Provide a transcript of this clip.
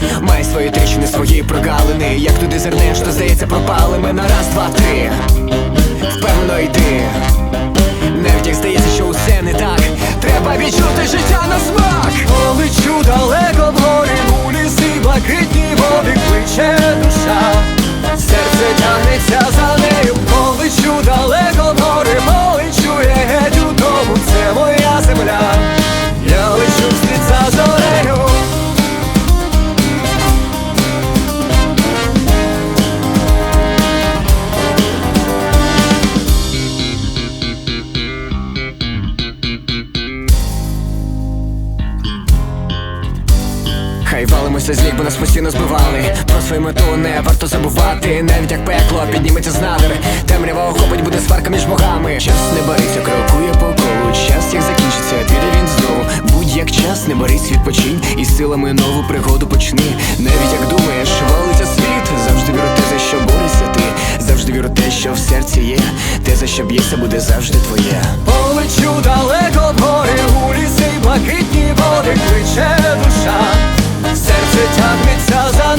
Має свої тріщини, свої прогалини. Як туди зернеш, то здається пропали ми на раз, два, три. Впевнено йди. Навіть як здається, що усе не так, треба відчути життя на смак. Полечу далеко вгорі, у ліси блакитні води, кличе душа, серце тягнеться за нею. Полечу далеко вгорі, полечу я геть у дому, це моя земля, я лечу вслід за зорею. Хай валимося з ніг, бо нас постійно збивали. Про свою мету не варто забувати. Навіть як пекло підніметься з надр, темрява охопить, буде сварка між богами. Час не бориться, крокує по колу. Час як закінчиться, піде він знову. Будь-як час, не борись, відпочинь, і силами нову пригоду почни. Навіть як думаєш, валиться світ, завжди віру те, за що борешся ти. Завжди віру те, що в серці є. Те, за що б'єшся, буде завжди твоє. Полечу далеко вгорі, у ліси блакитні води, кличе душа, серце тягнеться за